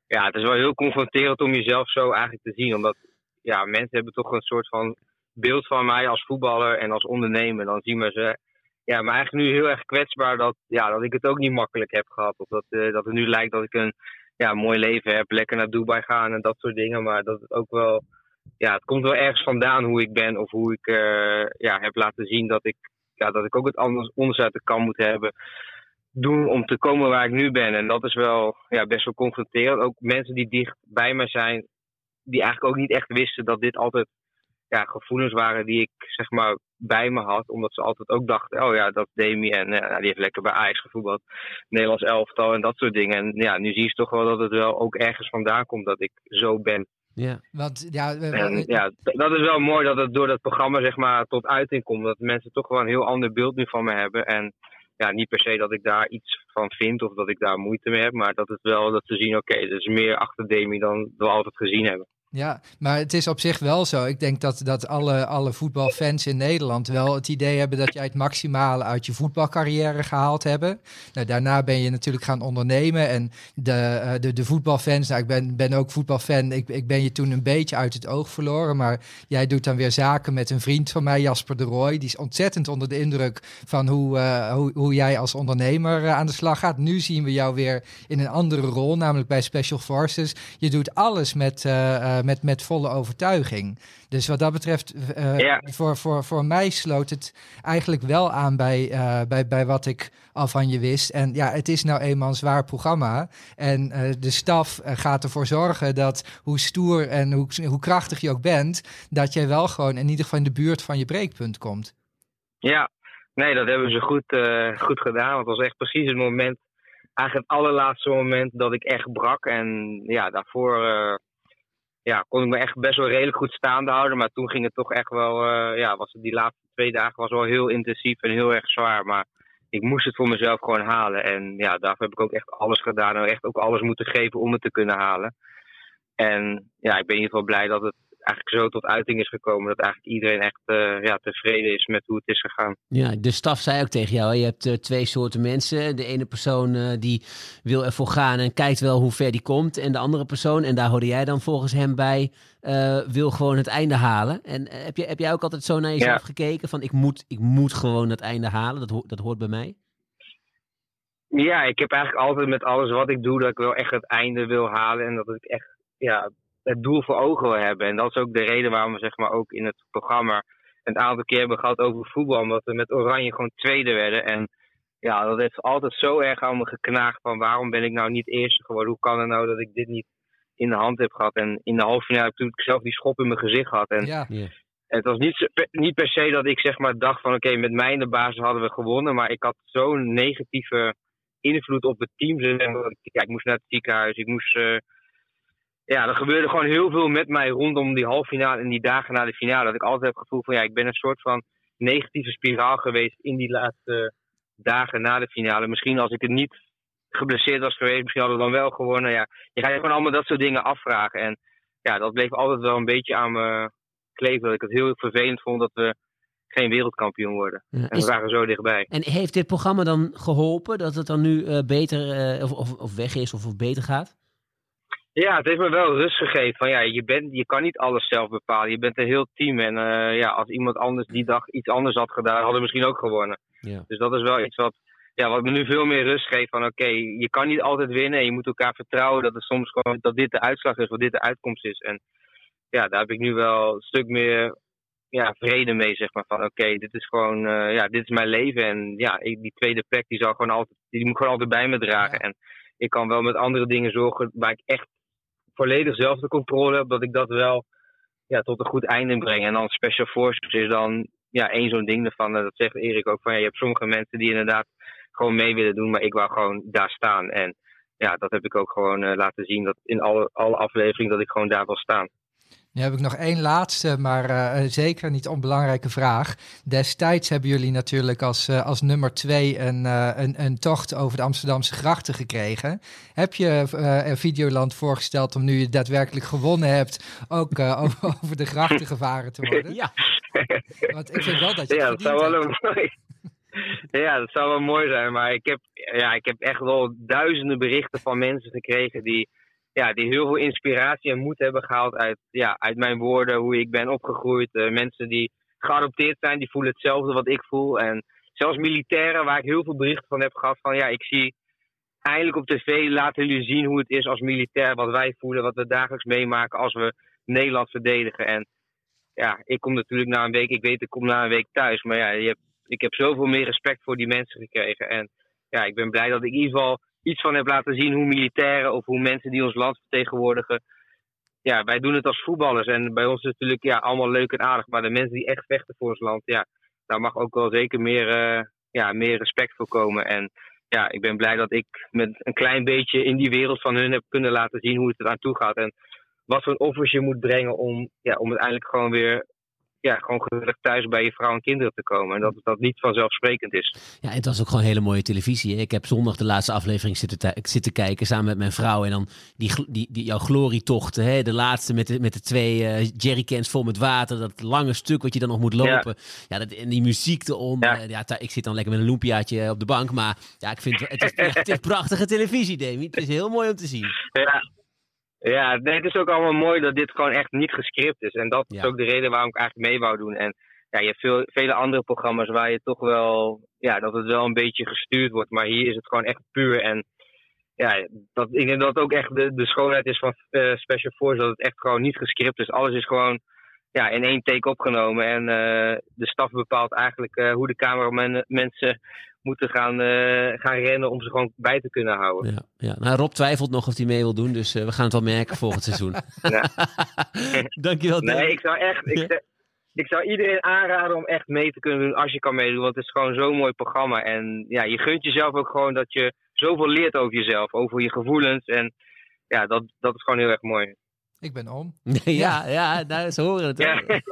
ja, het is wel heel confronterend om jezelf zo eigenlijk te zien. Omdat ja, mensen hebben toch een soort van beeld van mij als voetballer en als ondernemer. Dan zien we ze ja, maar eigenlijk nu heel erg kwetsbaar dat ik het ook niet makkelijk heb gehad. Of dat het nu lijkt dat ik een mooi leven heb, lekker naar Dubai gaan en dat soort dingen. Maar dat het ook wel, het komt wel ergens vandaan hoe ik ben of hoe ik heb laten zien dat ik ook het anders uit de kan moet hebben doen om te komen waar ik nu ben. En dat is wel best wel confronterend. Ook mensen die dicht bij me zijn, die eigenlijk ook niet echt wisten dat dit altijd gevoelens waren die ik zeg maar bij me had. Omdat ze altijd ook dachten, oh ja, dat is Demi en die heeft lekker bij Ajax gevoetbald. Nederlands elftal en dat soort dingen. En ja, nu zie je toch wel dat het wel ook ergens vandaan komt dat ik zo ben. Ja. Want, dat is wel mooi dat het door dat programma zeg maar tot uiting komt. Dat mensen toch wel een heel ander beeld nu van me hebben. En ja, niet per se dat ik daar iets van vind of dat ik daar moeite mee heb. Maar dat het wel dat ze zien, oké, er is meer achter Demi dan we altijd gezien hebben. Ja, maar het is op zich wel zo. Ik denk dat alle voetbalfans in Nederland wel het idee hebben dat jij het maximale uit je voetbalcarrière gehaald hebt. Nou, daarna ben je natuurlijk gaan ondernemen en de voetbalfans, nou, ik ben ook voetbalfan, ik ben je toen een beetje uit het oog verloren, maar jij doet dan weer zaken met een vriend van mij, Jasper de Rooij. Die is ontzettend onder de indruk van hoe jij als ondernemer aan de slag gaat. Nu zien we jou weer in een andere rol, namelijk bij Special Forces. Je doet alles met volle overtuiging. Dus wat dat betreft, voor mij sloot het eigenlijk wel aan bij wat ik al van je wist. En ja, het is nou eenmaal een zwaar programma. En de staf gaat ervoor zorgen dat hoe stoer en hoe krachtig je ook bent, dat jij wel gewoon in ieder geval in de buurt van je breekpunt komt. Ja, nee, dat hebben ze goed gedaan. Want het was echt precies het moment, eigenlijk het allerlaatste moment dat ik echt brak. En ja, daarvoor kon ik me echt best wel redelijk goed staande houden. Maar toen ging het toch echt wel, was het die laatste 2 dagen was wel heel intensief en heel erg zwaar. Maar ik moest het voor mezelf gewoon halen. En ja, daarvoor heb ik ook echt alles gedaan. En echt ook alles moeten geven om het te kunnen halen. En ja, ik ben in ieder geval blij dat het eigenlijk zo tot uiting is gekomen. Dat eigenlijk iedereen echt tevreden is met hoe het is gegaan. Ja, de staf zei ook tegen jou, je hebt 2 soorten mensen. De ene persoon die wil ervoor gaan en kijkt wel hoe ver die komt. En de andere persoon, en daar hoorde jij dan volgens hem bij, wil gewoon het einde halen. En heb jij ook altijd zo naar jezelf gekeken? Van ik moet gewoon het einde halen, dat hoort bij mij? Ja, ik heb eigenlijk altijd met alles wat ik doe, dat ik wel echt het einde wil halen. En dat ik echt het doel voor ogen wil hebben. En dat is ook de reden waarom we zeg maar ook in het programma een aantal keer hebben gehad over voetbal. Omdat we met Oranje gewoon tweede werden. En ja, dat heeft altijd zo erg aan me geknaagd van waarom ben ik nou niet eerste geworden? Hoe kan het nou dat ik dit niet in de hand heb gehad? En in de halve finale heb ik zelf die schop in mijn gezicht gehad. En het was niet per se dat ik zeg maar dacht van oké, met mij in de basis hadden we gewonnen. Maar ik had zo'n negatieve invloed op het team. Ik moest naar het ziekenhuis. Ik moest er gebeurde gewoon heel veel met mij rondom die halve finale en die dagen na de finale. Dat ik altijd heb het gevoel van ik ben een soort van negatieve spiraal geweest in die laatste dagen na de finale. Misschien als ik het niet geblesseerd was geweest, misschien hadden we dan wel gewonnen. Ja, je gaat je gewoon allemaal dat soort dingen afvragen. En ja, dat bleef altijd wel een beetje aan me kleven. Dat ik het heel vervelend vond dat we geen wereldkampioen worden. Ja, en we waren zo dichtbij. En heeft dit programma dan geholpen dat het dan nu beter of weg is of beter gaat? Ja, het heeft me wel rust gegeven. Van je kan niet alles zelf bepalen. Je bent een heel team. En als iemand anders die dag iets anders had gedaan, hadden we misschien ook gewonnen. Ja. Dus dat is wel iets wat me nu veel meer rust geeft. Van oké, je kan niet altijd winnen. En je moet elkaar vertrouwen dat het soms gewoon dat dit de uitslag is, of dit de uitkomst is. En ja, daar heb ik nu wel een stuk meer vrede mee, zeg maar. Van oké, dit is gewoon, dit is mijn leven. En die tweede plek, die moet gewoon altijd bij me dragen. Ja. En ik kan wel met andere dingen zorgen waar ik echt volledig zelf de controle heb, dat ik dat wel tot een goed einde breng. En dan Special Forces is dan één zo'n ding ervan. Dat zegt Erik ook van je hebt sommige mensen die inderdaad gewoon mee willen doen, maar ik wou gewoon daar staan. En ja, dat heb ik ook gewoon laten zien, dat in alle afleveringen dat ik gewoon daar wil staan. Nu heb ik nog 1 laatste, maar zeker niet onbelangrijke vraag. Destijds hebben jullie natuurlijk als nummer 2 een tocht over de Amsterdamse grachten gekregen. Heb je Videoland voorgesteld om nu je daadwerkelijk gewonnen hebt, ook over de grachten gevaren te worden? Ja. Want ik vind wel dat je het verdiend hebt. Ja, dat zou wel mooi zijn, maar ik heb echt wel duizenden berichten van mensen gekregen die die heel veel inspiratie en moed hebben gehaald uit mijn woorden, hoe ik ben opgegroeid. Mensen die geadopteerd zijn, die voelen hetzelfde wat ik voel. En zelfs militairen, waar ik heel veel berichten van heb gehad, van ik zie eindelijk op tv, laten jullie zien hoe het is als militair, wat wij voelen, wat we dagelijks meemaken als we Nederland verdedigen. En ik kom natuurlijk na een week, ik kom na een week thuis, maar ik heb zoveel meer respect voor die mensen gekregen. En ik ben blij dat ik in ieder geval iets van heb laten zien hoe militairen of hoe mensen die ons land vertegenwoordigen. Wij doen het als voetballers en bij ons is het natuurlijk allemaal leuk en aardig, maar de mensen die echt vechten voor ons land, daar mag ook wel zeker meer respect voor komen. En ik ben blij dat ik met een klein beetje in die wereld van hun heb kunnen laten zien hoe het er aan toe gaat. En wat voor offers je moet brengen om uiteindelijk gewoon weer gewoon gelukkig thuis bij je vrouw en kinderen te komen. En dat dat niet vanzelfsprekend is. Ja, en het was ook gewoon hele mooie televisie. Hè? Ik heb zondag de laatste aflevering zitten kijken samen met mijn vrouw. En dan jouw glorietochten. Hè? De laatste met de 2 jerrycans vol met water. Dat lange stuk wat je dan nog moet lopen. Ja, en die muziek eronder. Ik zit dan lekker met een loempiaatje op de bank. Maar ik vind het is prachtige televisie, Demi. Het is heel mooi om te zien. Ja, het is ook allemaal mooi dat dit gewoon echt niet gescript is. En dat is ook de reden waarom ik eigenlijk mee wou doen. En je hebt vele andere programma's waar je toch wel, dat het wel een beetje gestuurd wordt. Maar hier is het gewoon echt puur. En ik denk dat het ook echt de schoonheid is van Special Forces. Dat het echt gewoon niet gescript is. Alles is gewoon in 1 take opgenomen. En de staf bepaalt eigenlijk hoe de cameramensen moeten gaan rennen om ze gewoon bij te kunnen houden. Ja. Nou, Rob twijfelt nog of hij mee wil doen, dus we gaan het wel merken volgend seizoen. Dankjewel. Nee, ik zou iedereen aanraden om echt mee te kunnen doen als je kan meedoen, want het is gewoon zo'n mooi programma. En je gunt jezelf ook gewoon dat je zoveel leert over jezelf, over je gevoelens. En dat is gewoon heel erg mooi. Ik ben om. Nou, ze horen het.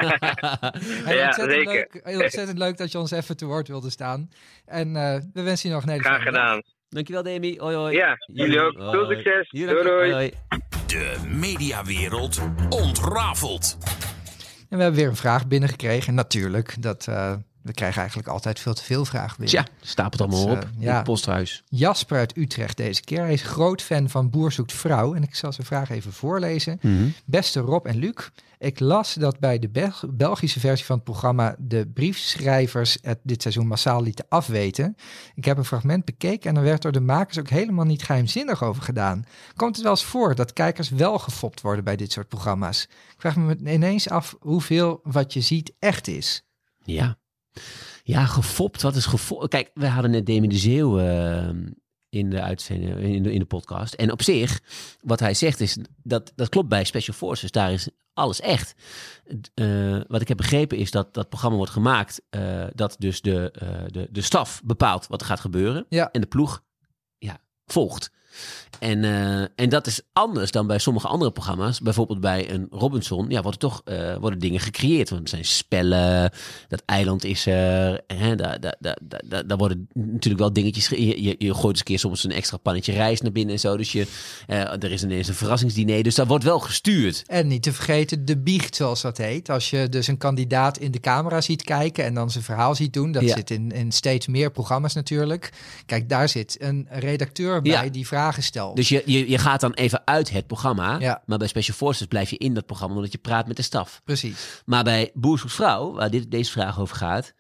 Heel ontzettend leuk dat je ons even te woord wilde staan. En we wensen je nog een hele Graag gedaan. dag. Dankjewel, Demi. Hoi, hoi. Ja, jullie ook. Veel succes. Doei. Hoi. De mediawereld ontrafelt. En we hebben weer een vraag binnengekregen. En natuurlijk, we krijgen eigenlijk altijd veel te veel vragen binnen. Tja, stapelt allemaal op in het posthuis. Jasper uit Utrecht deze keer. Hij is groot fan van Boer zoekt vrouw. En ik zal zijn vraag even voorlezen. Mm-hmm. Beste Rob en Luc, ik las dat bij de Belgische versie van het programma de briefschrijvers het dit seizoen massaal lieten afweten. Ik heb een fragment bekeken en er werd door de makers ook helemaal niet geheimzinnig over gedaan. Komt het wel eens voor dat kijkers wel gefopt worden bij dit soort programma's? Ik vraag me ineens af hoeveel wat je ziet echt is. Ja, gefopt. Wat is gefopt? Kijk, we hadden net Demi de Zeeuw in de uitzending, in de podcast. En op zich, wat hij zegt is, dat klopt bij Special Forces. Daar is alles echt. Wat ik heb begrepen is dat dat programma wordt gemaakt, dat dus de staf bepaalt wat er gaat gebeuren. Ja. En de ploeg volgt. En dat is anders dan bij sommige andere programma's. Bijvoorbeeld bij een Robinson worden dingen gecreëerd. Want er zijn spellen, dat eiland is er. Daar worden natuurlijk wel dingetjes... Je gooit eens een keer soms een extra pannetje rijst naar binnen en zo. Dus er is ineens een verrassingsdiner. Dus dat wordt wel gestuurd. En niet te vergeten de biecht, zoals dat heet. Als je dus een kandidaat in de camera ziet kijken en dan zijn verhaal ziet doen. Dat zit in steeds meer programma's natuurlijk. Kijk, daar zit een redacteur bij die vragen stelt. Dus je gaat dan even uit het programma. Maar bij Special Forces blijf je in dat programma omdat je praat met de staf. Precies. Maar bij Boer zoekt vrouw, waar deze vraag over gaat.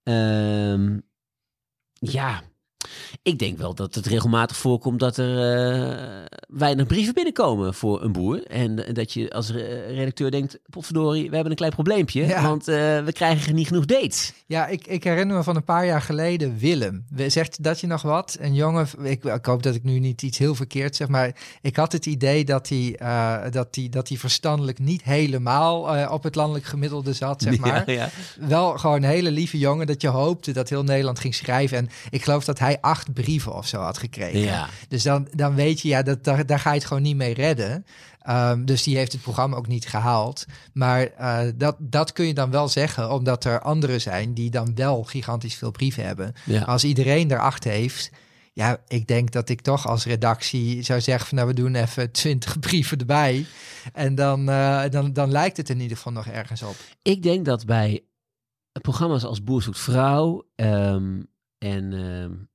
Ik denk wel dat het regelmatig voorkomt dat er weinig brieven binnenkomen voor een boer. En dat je als redacteur denkt, potverdorie, we hebben een klein probleempje. Ja. Want we krijgen niet genoeg dates. Ja, ik herinner me van een paar jaar geleden Willem. Zegt dat je nog wat? Een jongen, ik hoop dat ik nu niet iets heel verkeerd zeg, maar ik had het idee dat hij verstandelijk niet helemaal op het landelijk gemiddelde zat, zeg maar. Ja. Wel gewoon een hele lieve jongen dat je hoopte dat heel Nederland ging schrijven. En ik geloof dat hij 8 brieven of zo had gekregen. Ja. Dus dan weet je, daar ga je het gewoon niet mee redden. Dus die heeft het programma ook niet gehaald. Maar dat kun je dan wel zeggen, omdat er anderen zijn die dan wel gigantisch veel brieven hebben. Ja. Als iedereen er 8 heeft, ik denk dat ik toch als redactie zou zeggen van we doen even 20 brieven erbij. En dan lijkt het in ieder geval nog ergens op. Ik denk dat bij programma's als Boer zoekt vrouw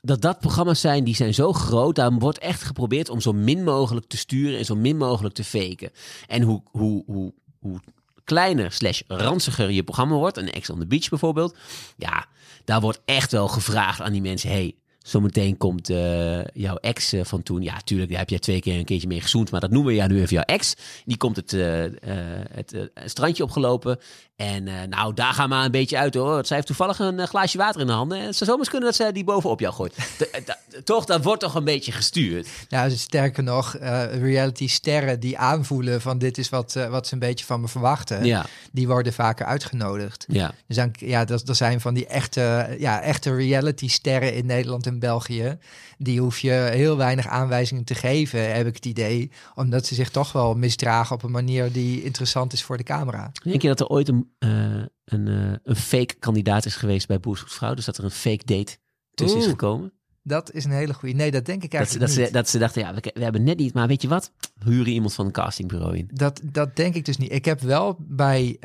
dat programma's zijn, die zijn zo groot. Daar wordt echt geprobeerd om zo min mogelijk te sturen en zo min mogelijk te faken. En hoe kleiner / ranziger je programma wordt, een Ex on the Beach bijvoorbeeld, ja, daar wordt echt wel gevraagd aan die mensen, hey, zometeen komt jouw ex van toen. Ja, tuurlijk, daar heb jij 2 keer een keertje mee gezoend. Maar dat noemen we nu even jouw ex. Die komt het strandje opgelopen. En nou, daar gaan we maar een beetje uit hoor. Zij heeft toevallig een glaasje water in de handen. Het zou zomaar eens kunnen dat zij die bovenop jou gooit. Toch, dat wordt toch een beetje gestuurd. Nou, sterker nog, reality sterren die aanvoelen van dit is wat ze een beetje van me verwachten. Ja. Die worden vaker uitgenodigd. Ja. Dus dan, dat zijn van die echte reality sterren in Nederland en België. Die hoef je heel weinig aanwijzingen te geven, heb ik het idee. Omdat ze zich toch wel misdragen op een manier die interessant is voor de camera. Denk je dat er ooit een fake kandidaat is geweest bij Boer Zoekt Vrouw? Dus dat er een fake date tussen is gekomen? Dat is een hele goede. Nee, dat denk ik eigenlijk niet. Dat ze dachten, ja, we hebben net niet, maar weet je wat? Huren iemand van een castingbureau in. Dat denk ik dus niet. Ik heb wel bij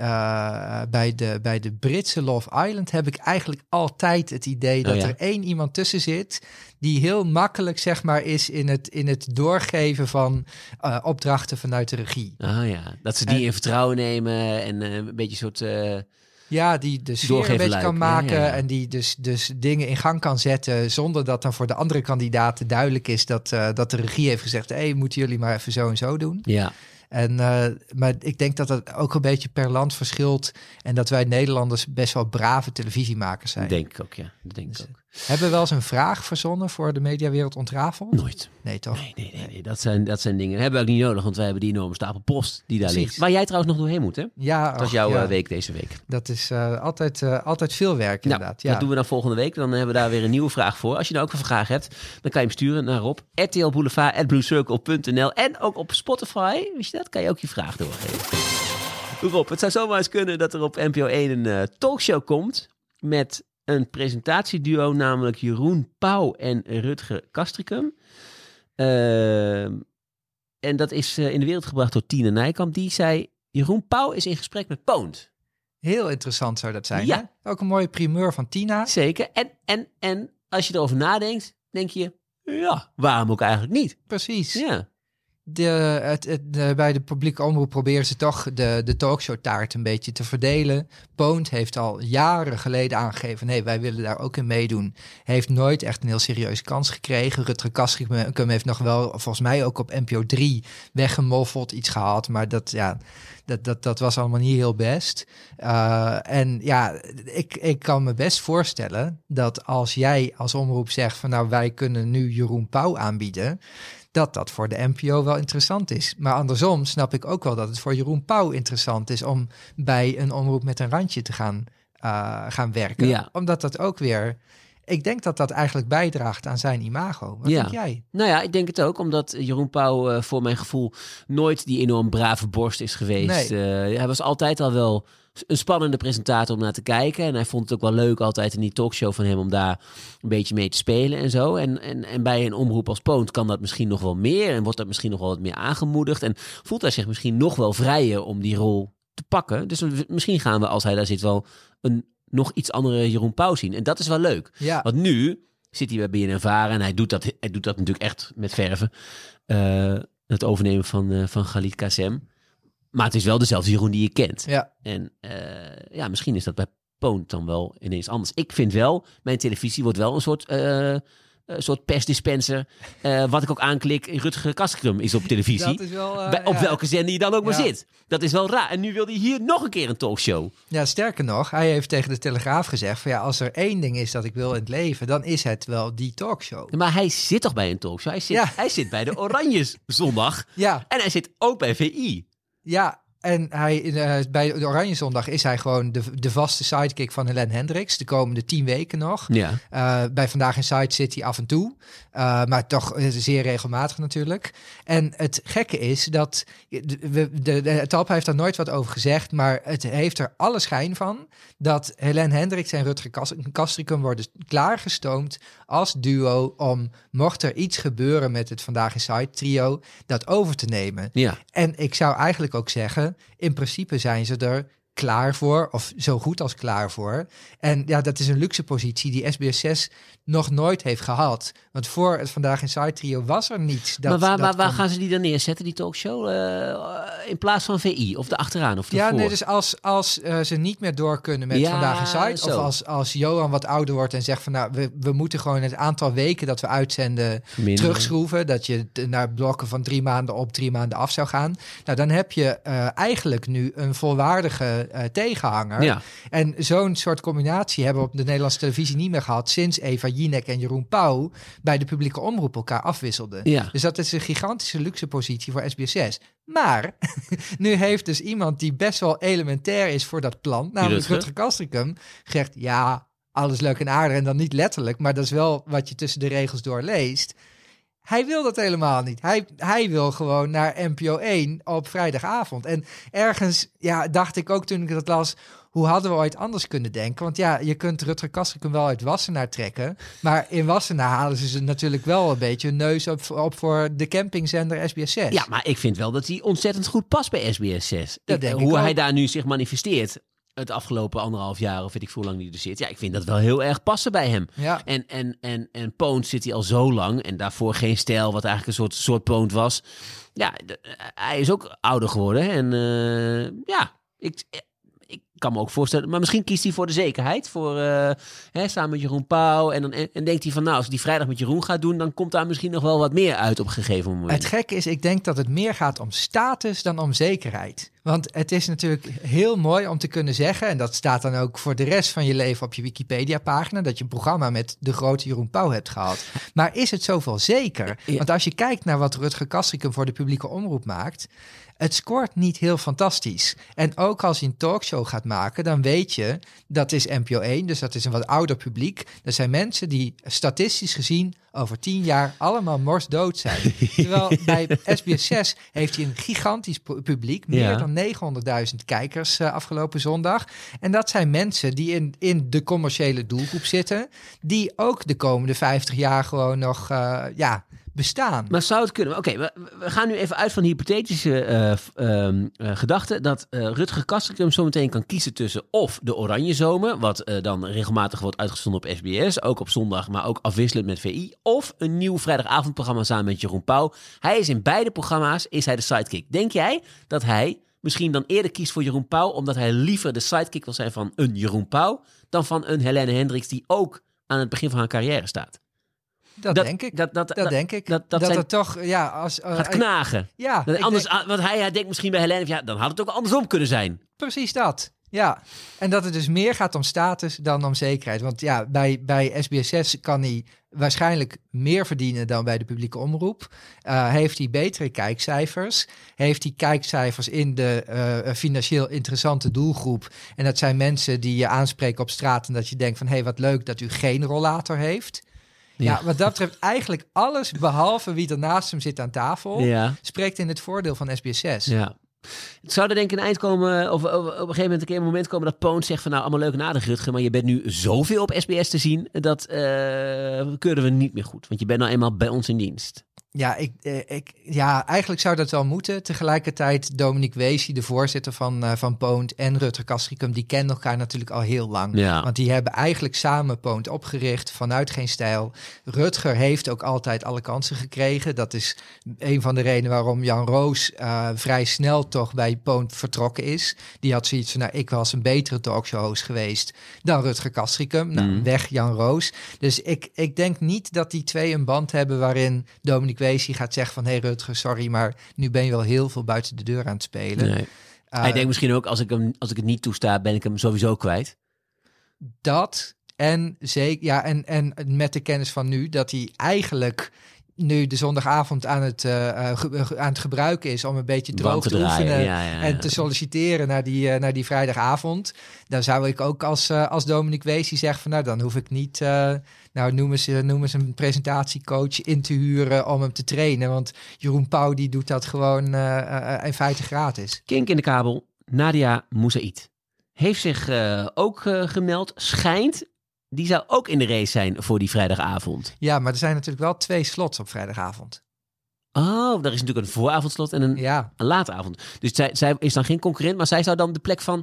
de Britse Love Island heb ik eigenlijk altijd het idee dat er één iemand tussen zit die heel makkelijk, zeg maar, is in het doorgeven van opdrachten vanuit de regie. Ah ja, dat ze die in vertrouwen nemen en een beetje een soort... Ja, die de sfeer een beetje kan maken en die dus dingen in gang kan zetten zonder dat dan voor de andere kandidaten duidelijk is dat de regie heeft gezegd, hey, moeten jullie maar even zo en zo doen. Ja. Maar ik denk dat dat ook een beetje per land verschilt en dat wij Nederlanders best wel brave televisiemakers zijn. Denk ik ook, ja. Dat denk ik ook. Hebben we wel eens een vraag verzonnen voor de mediawereld ontrafeld? Nooit. Nee, toch? Nee. Dat zijn dingen. Dat hebben we ook niet nodig, want wij hebben die enorme stapel post die daar ligt. Waar jij trouwens nog doorheen moet, hè? Ja. Dat was jouw week deze week. Dat is altijd veel werk, inderdaad. Dat doen we dan volgende week. Dan hebben we daar weer een nieuwe vraag voor. Als je nou ook een vraag hebt, dan kan je hem sturen naar Rob. rtlboulevard@bluecircle.nl en ook op Spotify. Wist je dat? Kan je ook je vraag doorgeven. Rob, het zou zomaar eens kunnen dat er op NPO 1 een talkshow komt met een presentatieduo, namelijk Jeroen Pauw en Rutger Kastricum. En dat is in de wereld gebracht door Tine Nijkamp. Die zei, Jeroen Pauw is in gesprek met Poont. Heel interessant zou dat zijn, ja. Hè? Ook een mooie primeur van Tina. Zeker. En als je erover nadenkt, denk je, ja, waarom ook eigenlijk niet? Precies. Ja. Bij de publieke omroep proberen ze toch de talkshow-taart een beetje te verdelen. Poont heeft al jaren geleden aangegeven, nee, wij willen daar ook in meedoen. Heeft nooit echt een heel serieuze kans gekregen. Rutger Kastricum heeft nog wel, volgens mij ook op NPO 3 weggemoffeld iets gehad, maar dat was allemaal niet heel best. Ik kan me best voorstellen dat als jij als omroep zegt van nou, wij kunnen nu Jeroen Pauw aanbieden, dat voor de NPO wel interessant is. Maar andersom snap ik ook wel dat het voor Jeroen Pauw interessant is om bij een omroep met een randje te gaan werken. Ja. Omdat dat ook weer... Ik denk dat dat eigenlijk bijdraagt aan zijn imago. Wat denk jij? Nou ja, ik denk het ook. Omdat Jeroen Pauw voor mijn gevoel nooit die enorm brave borst is geweest. Nee. Hij was altijd al wel een spannende presentator om naar te kijken. En hij vond het ook wel leuk altijd in die talkshow van hem om daar een beetje mee te spelen en zo. En bij een omroep als Poont kan dat misschien nog wel meer. En wordt dat misschien nog wel wat meer aangemoedigd. En voelt hij zich misschien nog wel vrijer om die rol te pakken. Dus misschien gaan we, als hij daar zit, wel een nog iets andere Jeroen Pauw zien. En dat is wel leuk. Ja. Want nu zit hij bij BNNVARA en hij doet dat natuurlijk echt met verven. Het overnemen van Khalid Kassem. Maar het is wel dezelfde Jeroen die je kent. Ja. En misschien is dat bij Poont dan wel ineens anders. Ik vind wel, mijn televisie wordt wel een soort persdispenser. Wat ik ook aanklik, Rutger Kastricum is op televisie. Dat is wel, op welke zender je dan ook maar zit. Dat is wel raar. En nu wil hij hier nog een keer een talkshow. Ja, sterker nog, hij heeft tegen de Telegraaf gezegd van als er één ding is dat ik wil in het leven, dan is het wel die talkshow. Maar hij zit toch bij een talkshow? Hij zit bij de Oranjes zondag. Ja. En hij zit ook bij VI. Ja, en bij de Oranje Zondag is hij gewoon de vaste sidekick van Helene Hendricks. De komende 10 weken nog. Ja. Bij Vandaag in Site zit hij af en toe. Maar toch zeer regelmatig natuurlijk. En het gekke is dat... Talpa heeft daar nooit wat over gezegd. Maar het heeft er alle schijn van dat Helene Hendricks en Rutger Kastricum worden klaargestoomd als duo om, mocht er iets gebeuren met het Vandaag in Site trio, dat over te nemen. Ja. En ik zou eigenlijk ook zeggen, in principe zijn ze er klaar voor, of zo goed als klaar voor. En ja, dat is een luxe positie die SBS6 nog nooit heeft gehad. Want voor het Vandaag Inside trio was er niets. Maar waar gaan ze die dan neerzetten, die talkshow? In plaats van VI, of achteraan, of ervoor? Ja, nee, dus als ze niet meer door kunnen met Vandaag Inside, of als Johan wat ouder wordt en zegt van nou, we moeten gewoon het aantal weken dat we uitzenden terugschroeven, dat je naar blokken van 3 maanden op, 3 maanden af zou gaan. Nou, dan heb je eigenlijk nu een volwaardige tegenhanger. Ja. En zo'n soort combinatie hebben we op de Nederlandse televisie niet meer gehad sinds Eva Jinek en Jeroen Pauw bij de publieke omroep elkaar afwisselden. Ja. Dus dat is een gigantische luxe positie voor SBS6. Maar nu heeft dus iemand die best wel elementair is voor dat plan, namelijk Rutger Kastrikum, gezegd ja, alles leuk en aardig en dan niet letterlijk, maar dat is wel wat je tussen de regels doorleest. Hij wil dat helemaal niet. Hij wil gewoon naar NPO 1 op vrijdagavond. En ergens dacht ik ook toen ik dat las, hoe hadden we ooit anders kunnen denken? Want ja, je kunt Rutger Kastrikum wel uit Wassenaar trekken. Maar in Wassenaar halen ze natuurlijk wel een beetje een neus op voor de campingzender SBS6. Ja, maar ik vind wel dat hij ontzettend goed past bij SBS6. Hoe hij daar nu zich manifesteert het afgelopen 1,5 jaar, of weet ik hoe lang die er zit. Ja, ik vind dat wel heel erg passen bij hem. Ja. En Poont zit hij al zo lang. En daarvoor geen stijl, wat eigenlijk een soort Poont was. Ja, hij is ook ouder geworden. En ik kan me ook voorstellen, maar misschien kiest hij voor de zekerheid. Samen met Jeroen Pauw. En denkt hij van, nou, als hij die vrijdag met Jeroen gaat doen, dan komt daar misschien nog wel wat meer uit op een gegeven moment. Het gekke is, ik denk dat het meer gaat om status dan om zekerheid. Want het is natuurlijk heel mooi om te kunnen zeggen, en dat staat dan ook voor de rest van je leven op je Wikipedia-pagina, dat je een programma met de grote Jeroen Pauw hebt gehad. Maar is het zoveel zeker? Ja. Want als je kijkt naar wat Rutger Kastrikum voor de publieke omroep maakt, het scoort niet heel fantastisch. En ook als je een talkshow gaat maken, dan weet je, dat is NPO 1, dus dat is een wat ouder publiek. Dat zijn mensen die statistisch gezien over 10 jaar allemaal morsdood zijn. Terwijl bij SBS6 heeft hij een gigantisch publiek, meer dan 900.000 kijkers afgelopen zondag. En dat zijn mensen die in de commerciële doelgroep zitten, die ook de komende 50 jaar gewoon nog bestaan. Maar zou het kunnen? Oké, we gaan nu even uit van de hypothetische gedachte dat Rutger Kastrikum zometeen kan kiezen tussen of de Oranje Zomer, wat dan regelmatig wordt uitgezonden op SBS, ook op zondag, maar ook afwisselend met VI, of een nieuw vrijdagavondprogramma samen met Jeroen Pauw. Hij is in beide programma's de sidekick. Denk jij dat hij misschien dan eerder kiest voor Jeroen Pauw, omdat hij liever de sidekick wil zijn van een Jeroen Pauw dan van een Helene Hendricks die ook aan het begin van haar carrière staat? Dat denk ik. Dat denk ik. Dat het toch gaat knagen. Ja, want hij denkt misschien bij Helene, dan had het ook andersom kunnen zijn. Precies dat. Ja, en dat het dus meer gaat om status dan om zekerheid. Want ja, bij SBS6 kan hij waarschijnlijk meer verdienen dan bij de publieke omroep. Heeft hij betere kijkcijfers. Heeft hij kijkcijfers in de financieel interessante doelgroep. En dat zijn mensen die je aanspreken op straat en dat je denkt van, hé, wat leuk dat u geen rollator heeft. Ja, wat dat betreft eigenlijk alles behalve wie er naast hem zit aan tafel, spreekt in het voordeel van SBS6. Ja. Zou er denk ik een eind komen, of op een gegeven moment een moment komen dat Poont zegt van, nou, allemaal leuk en aardig, Rutger, maar je bent nu zoveel op SBS te zien, dat keuren we niet meer goed. Want je bent nou eenmaal bij ons in dienst. Ja, eigenlijk zou dat wel moeten. Tegelijkertijd Dominique Weesie, de voorzitter van Poont, en Rutger Kastrikum, die kennen elkaar natuurlijk al heel lang. Ja. Want die hebben eigenlijk samen Poont opgericht vanuit Geen Stijl. Rutger heeft ook altijd alle kansen gekregen. Dat is een van de redenen waarom Jan Roos vrij snel toch bij Poont vertrokken is. Die had zoiets van, nou, ik was een betere talkshow-host geweest dan Rutger Kastrikum. Nou, weg Jan Roos. Dus ik denk niet dat die twee een band hebben waarin Dominique Weesie gaat zeggen van, hey Rutger, sorry, maar nu ben je wel heel veel buiten de deur aan het spelen. Nee. Hij denkt misschien ook, als ik het niet toesta, ben ik hem sowieso kwijt. Dat en zeker, ja, en met de kennis van nu, dat hij eigenlijk nu de zondagavond aan het gebruiken is om een beetje droog te oefenen en te solliciteren naar die vrijdagavond. Dan zou ik ook als Dominique Weesie zeggen van, nou, dan hoef ik niet, noem eens een presentatiecoach in te huren om hem te trainen. Want Jeroen Pauw die doet dat gewoon in feite gratis. Kink in de kabel, Nadia Moussaïd heeft zich ook gemeld, schijnt. Die zou ook in de race zijn voor die vrijdagavond. Ja, maar er zijn natuurlijk wel 2 slots op vrijdagavond. Oh, er is natuurlijk een vooravondslot en een late avond. Dus zij is dan geen concurrent, maar zij zou dan de plek van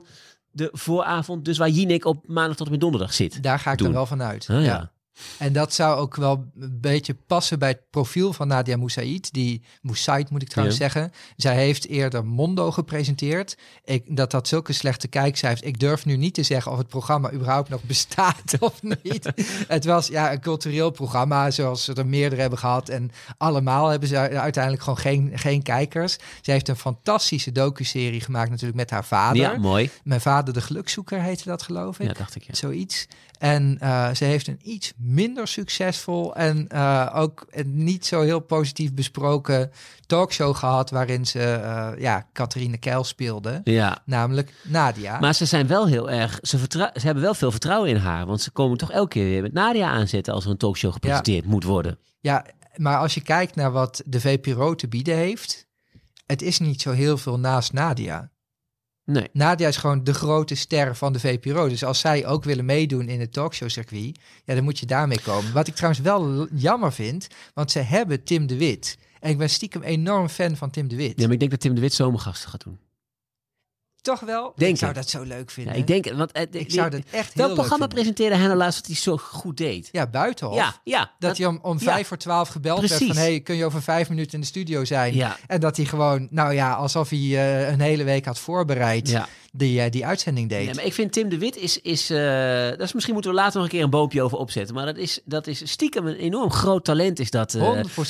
de vooravond, dus waar Jinek op maandag tot en met donderdag zit. Daar ga ik dan wel van uit. Ja. En dat zou ook wel een beetje passen bij het profiel van Nadia Moussaïd. Moussaïd moet ik trouwens zeggen. Zij heeft eerder Mondo gepresenteerd. Dat zulke slechte kijkcijfers. Ik durf nu niet te zeggen of het programma überhaupt nog bestaat of niet. Het was een cultureel programma zoals ze er meerdere hebben gehad. En allemaal hebben ze uiteindelijk gewoon geen kijkers. Zij heeft een fantastische docuserie gemaakt natuurlijk met haar vader. Ja, mooi. Mijn vader de gelukzoeker heette dat, geloof ik. Ja, dacht ik, ja. Zoiets. En ze heeft een iets minder succesvol en ook niet zo heel positief besproken talkshow gehad waarin ze Catharine Keil speelde. Ja. Namelijk Nadia. Maar ze zijn wel heel erg... Ze hebben wel veel vertrouwen in haar. Want ze komen toch elke keer weer met Nadia aanzetten als er een talkshow gepresenteerd moet worden. Ja, maar als je kijkt naar wat de VPRO te bieden heeft, het is niet zo heel veel naast Nadia. Nee. Nadia is gewoon de grote ster van de VPRO. Dus als zij ook willen meedoen in het talkshowcircuit, dan moet je daarmee komen. Wat ik trouwens wel jammer vind, want ze hebben Tim de Wit. En ik ben stiekem enorm fan van Tim de Wit. Ja, maar ik denk dat Tim de Wit zomergasten gaat doen. Toch wel? Ik zou dat zo leuk vinden. Ja, ik denk, want ik zou dat echt heel welk programma presenteerde hij nou laatst dat hij zo goed deed? Ja, Buitenhof. Ja, dat hij om 5:45 gebeld werd van, hey, kun je over 5 minuten in de studio zijn? Ja. En dat hij gewoon, alsof hij een hele week had voorbereid, die uitzending deed. Ja, maar ik vind Tim de Wit is misschien moeten we later nog een keer een boompje over opzetten. Maar dat is stiekem een enorm groot talent is dat. 100%.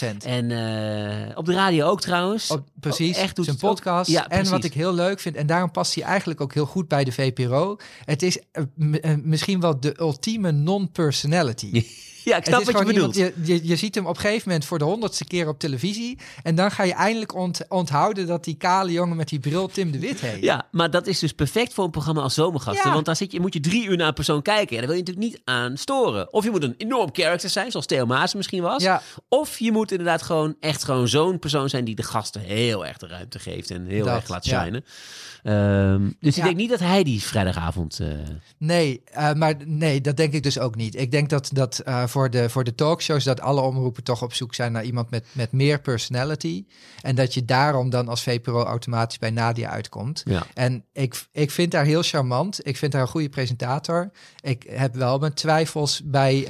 En op de radio ook trouwens. Precies, echt doet zijn podcast. Ja, en wat ik heel leuk vind, en daarom past hij eigenlijk ook heel goed bij de VPRO. Het is misschien wel de ultieme non-personality. Ja, ik snap wat je bedoelt. Je ziet hem op een gegeven moment voor de 100ste keer op televisie. En dan ga je eindelijk onthouden dat die kale jongen met die bril Tim de Wit heet. Ja, maar dat is dus perfect voor een programma als Zomergasten. Ja. Want dan moet je 3 uur naar een persoon kijken. En daar wil je natuurlijk niet aan storen. Of je moet een enorm character zijn, zoals Theo Maas misschien was. Ja. Of je moet inderdaad gewoon zo'n persoon zijn die de gasten heel erg de ruimte geeft. En heel erg laat shinen. Dus ik denk niet dat hij die vrijdagavond... Nee, dat denk ik dus ook niet. Ik denk dat voor de talkshows dat alle omroepen toch op zoek zijn naar iemand met meer personality. En dat je daarom dan als VPRO automatisch bij Nadia uitkomt. Ja. En ik vind haar heel charmant. Ik vind haar een goede presentator. Ik heb wel mijn twijfels bij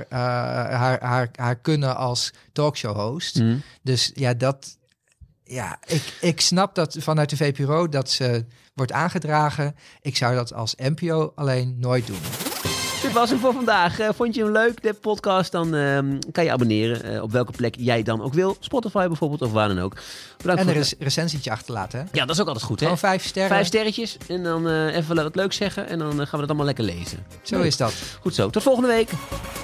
haar kunnen als talkshow-host. Mm. Dus ik snap dat vanuit de VPRO dat ze wordt aangedragen. Ik zou dat als NPO alleen nooit doen. Dit was hem voor vandaag. Vond je hem leuk, de podcast? Dan kan je abonneren op welke plek jij dan ook wil. Spotify bijvoorbeeld of waar dan ook. Bedankt en een recensietje achterlaten. Hè? Ja, dat is ook altijd goed. Hè? Gewoon 5 sterren. 5 sterretjes. En dan even wat leuks zeggen. En dan gaan we dat allemaal lekker lezen. Zo is dat. Goed zo. Tot volgende week.